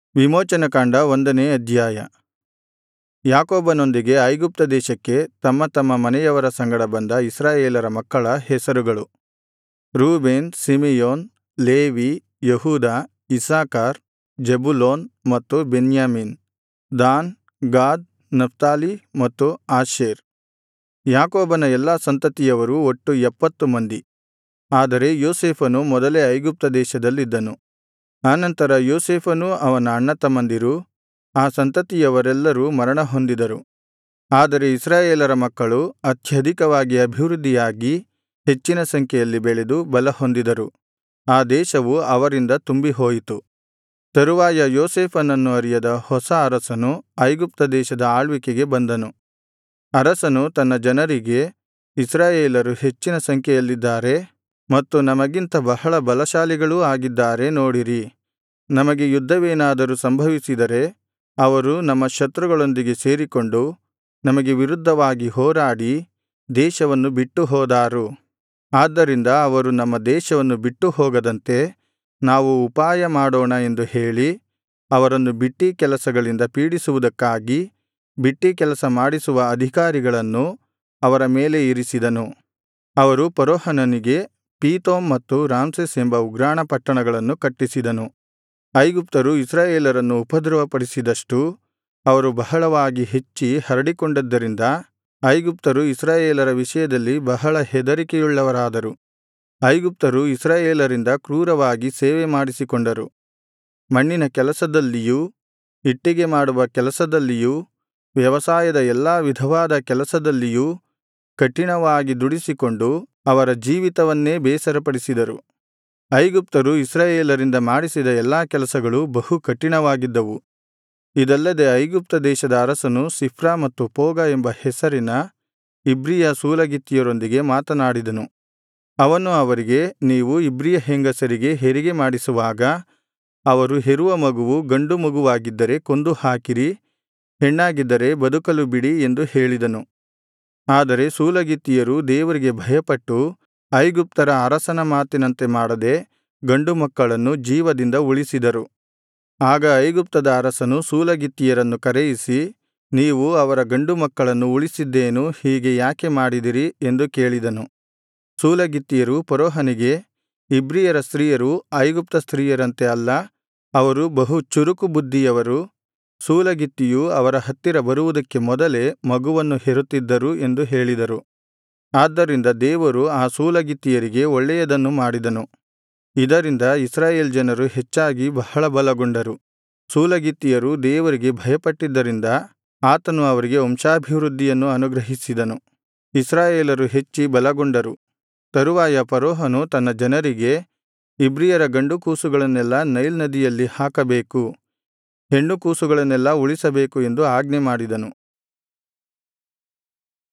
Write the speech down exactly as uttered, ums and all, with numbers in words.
ವಿಮೋಚನಕಾಂಡ ಒಂದನೇ ಅಧ್ಯಾಯ. ಯಾಕೋಬನೊಂದಿಗೆ ಐಗುಪ್ತ ದೇಶಕ್ಕೆ ತಮ್ಮ ತಮ್ಮ ಮನೆಯವರ ಸಂಗಡ ಬಂದ ಇಸ್ರಾಯೇಲರ ಮಕ್ಕಳ ಹೆಸರುಗಳು: ರೂಬೇನ್, ಸಿಮೆಯೋನ್, ಲೇವಿ, ಯೆಹೂದ, ಇಸ್ಸಾಕಾರ್, ಜೆಬುಲೂನ್ ಮತ್ತು ಬೆನ್ಯಾಮೀನ್. ದಾನ್, ಗಾದ್, ನಫ್ತಾಲಿ ಮತ್ತು ಆಶೇರ್. ಯಾಕೋಬನ ಎಲ್ಲಾ ಸಂತತಿಯವರು ಒಟ್ಟು ಎಪ್ಪತ್ತು ಮಂದಿ. ಆದರೆ ಯೋಸೇಫನು ಮೊದಲೇ ಐಗುಪ್ತ ದೇಶದಲ್ಲಿದ್ದನು. ಆನಂತರ ಯೋಸೇಫನೂ ಅವನ ಅಣ್ಣತಮ್ಮಂದಿರೂ ಆ ಸಂತತಿಯವರೆಲ್ಲರೂ ಮರಣಹೊಂದಿದರು. ಆದರೆ ಇಸ್ರಾಯೇಲರ ಮಕ್ಕಳು ಅತ್ಯಧಿಕವಾಗಿ ಅಭಿವೃದ್ಧಿಯಾಗಿ ಹೆಚ್ಚಿನ ಸಂಖ್ಯೆಯಲ್ಲಿ ಬೆಳೆದು ಬಲಹೊಂದಿದರು. ಆ ದೇಶವು ಅವರಿಂದ ತುಂಬಿಹೋಯಿತು. ತರುವಾಯ ಯೋಸೇಫನನ್ನು ಅರಿಯದ ಹೊಸ ಅರಸನು ಐಗುಪ್ತ ದೇಶದ ಆಳ್ವಿಕೆಗೆ ಬಂದನು. ಅರಸನು ತನ್ನ ಜನರಿಗೆ, ಇಸ್ರಾಯೇಲರು ಹೆಚ್ಚಿನ ಸಂಖ್ಯೆಯಲ್ಲಿದ್ದಾರೆ ಮತ್ತು ನಮಗಿಂತ ಬಹಳ ಬಲಶಾಲಿಗಳೂ ಆಗಿದ್ದಾರೆ ನೋಡಿರಿ. ನಮಗೆ ಯುದ್ಧವೇನಾದರೂ ಸಂಭವಿಸಿದರೆ ಅವರು ನಮ್ಮ ಶತ್ರುಗಳೊಂದಿಗೆ ಸೇರಿಕೊಂಡು ನಮಗೆ ವಿರುದ್ಧವಾಗಿ ಹೋರಾಡಿ ದೇಶವನ್ನು ಬಿಟ್ಟು ಹೋದಾರು. ಆದ್ದರಿಂದ ಅವರು ನಮ್ಮ ದೇಶವನ್ನು ಬಿಟ್ಟು ಹೋಗದಂತೆ ನಾವು ಉಪಾಯ ಮಾಡೋಣ ಎಂದು ಹೇಳಿ ಅವರನ್ನು ಬಿಟ್ಟೀ ಕೆಲಸಗಳಿಂದ ಪೀಡಿಸುವುದಕ್ಕಾಗಿ ಬಿಟ್ಟೀ ಕೆಲಸ ಮಾಡಿಸುವ ಅಧಿಕಾರಿಗಳನ್ನು ಅವರ ಮೇಲೆ ಇರಿಸಿದನು. ಅವರು ಫರೋಹನನಿಗೆ ಪೀತೋಮ್ ಮತ್ತು ರಾಮ್ಸೆಸ್ ಎಂಬ ಉಗ್ರಾಣ ಪಟ್ಟಣಗಳನ್ನು ಕಟ್ಟಿಸಿದನು. ಐಗುಪ್ತರು ಇಸ್ರಾಯೇಲರನ್ನು ಉಪದ್ರವಪಡಿಸಿದಷ್ಟೂ ಅವರು ಬಹಳವಾಗಿ ಹೆಚ್ಚಿ ಹರಡಿಕೊಂಡದ್ದರಿಂದ ಐಗುಪ್ತರು ಇಸ್ರಾಯೇಲರ ವಿಷಯದಲ್ಲಿ ಬಹಳ ಹೆದರಿಕೆಯುಳ್ಳವರಾದರು. ಐಗುಪ್ತರು ಇಸ್ರಾಯೇಲರಿಂದ ಕ್ರೂರವಾಗಿ ಸೇವೆ ಮಾಡಿಸಿಕೊಂಡರು. ಮಣ್ಣಿನ ಕೆಲಸದಲ್ಲಿಯೂ ಇಟ್ಟಿಗೆ ಮಾಡುವ ಕೆಲಸದಲ್ಲಿಯೂ ವ್ಯವಸಾಯದ ಎಲ್ಲಾ ವಿಧವಾದ ಕೆಲಸದಲ್ಲಿಯೂ ಕಠಿಣವಾಗಿ ದುಡಿಸಿಕೊಂಡು ಅವರ ಜೀವಿತವನ್ನೇ ಬೇಸರಪಡಿಸಿದರು. ಐಗುಪ್ತರು ಇಸ್ರಾಯೇಲರಿಂದ ಮಾಡಿಸಿದ ಎಲ್ಲಾ ಕೆಲಸಗಳು ಬಹು ಕಠಿಣವಾಗಿದ್ದವು. ಇದಲ್ಲದೆ ಐಗುಪ್ತ ದೇಶದ ಅರಸನು ಸಿಫ್ರಾ ಮತ್ತು ಪೂಗ ಎಂಬ ಹೆಸರಿನ ಇಬ್ರಿಯ ಸೂಲಗಿತ್ತಿಯರೊಂದಿಗೆ ಮಾತನಾಡಿದನು. ಅವನು ಅವರಿಗೆ, ನೀವು ಇಬ್ರಿಯ ಹೆಂಗಸರಿಗೆ ಹೆರಿಗೆ ಮಾಡಿಸುವಾಗ ಅವರು ಹೆರುವ ಮಗುವು ಗಂಡು ಮಗುವಾಗಿದ್ದರೆ ಕೊಂದು ಹಾಕಿರಿ, ಹೆಣ್ಣಾಗಿದ್ದರೆ ಬದುಕಲು ಬಿಡಿ ಎಂದು ಹೇಳಿದನು. ಆದರೆ ಸೂಲಗಿತ್ತಿಯರು ದೇವರಿಗೆ ಭಯಪಟ್ಟು ಐಗುಪ್ತರ ಅರಸನ ಮಾತಿನಂತೆ ಮಾಡದೆ ಗಂಡು ಮಕ್ಕಳನ್ನು ಜೀವದಿಂದ ಉಳಿಸಿದರು. ಆಗ ಐಗುಪ್ತದ ಅರಸನು ಸೂಲಗಿತ್ತಿಯರನ್ನು ಕರೆಯಿಸಿ, ನೀವು ಅವರ ಗಂಡು ಮಕ್ಕಳನ್ನು ಉಳಿಸಿದ್ದೇನು, ಹೀಗೆ ಯಾಕೆ ಮಾಡಿದಿರಿ ಎಂದು ಕೇಳಿದನು. ಸೂಲಗಿತ್ತಿಯರು ಫರೋಹನಿಗೆ, ಇಬ್ರಿಯರ ಸ್ತ್ರೀಯರು ಐಗುಪ್ತ ಸ್ತ್ರೀಯರಂತೆ ಅಲ್ಲ, ಅವರು ಬಹು ಚುರುಕು ಬುದ್ಧಿಯವರು. ಸೂಲಗಿತ್ತಿಯು ಅವರ ಹತ್ತಿರ ಬರುವುದಕ್ಕೆ ಮೊದಲೇ ಮಗುವನ್ನು ಹೆರುತ್ತಿದ್ದರು ಎಂದು ಹೇಳಿದರು. ಆದ್ದರಿಂದ ದೇವರು ಆ ಸೂಲಗಿತ್ತಿಯರಿಗೆ ಒಳ್ಳೆಯದನ್ನು ಮಾಡಿದನು. ಇದರಿಂದ ಇಸ್ರಾಯೇಲ್ ಜನರು ಹೆಚ್ಚಾಗಿ ಬಹಳ ಬಲಗೊಂಡರು. ಸೂಲಗಿತ್ತಿಯರು ದೇವರಿಗೆ ಭಯಪಟ್ಟಿದ್ದರಿಂದ ಆತನು ಅವರಿಗೆ ವಂಶಾಭಿವೃದ್ಧಿಯನ್ನು ಅನುಗ್ರಹಿಸಿದನು. ಇಸ್ರಾಯೇಲರು ಹೆಚ್ಚಿ ಬಲಗೊಂಡರು. ತರುವಾಯ ಫರೋಹನು ತನ್ನ ಜನರಿಗೆ, ಇಬ್ರಿಯರ ಗಂಡು ಕೂಸುಗಳನ್ನೆಲ್ಲಾ ನೈಲ್ ನದಿಯಲ್ಲಿ ಹಾಕಬೇಕು, ಹೆಣ್ಣು ಕೂಸುಗಳನ್ನೆಲ್ಲಾ ಉಳಿಸಬೇಕು ಎಂದು ಆಜ್ಞೆ ಮಾಡಿದನು.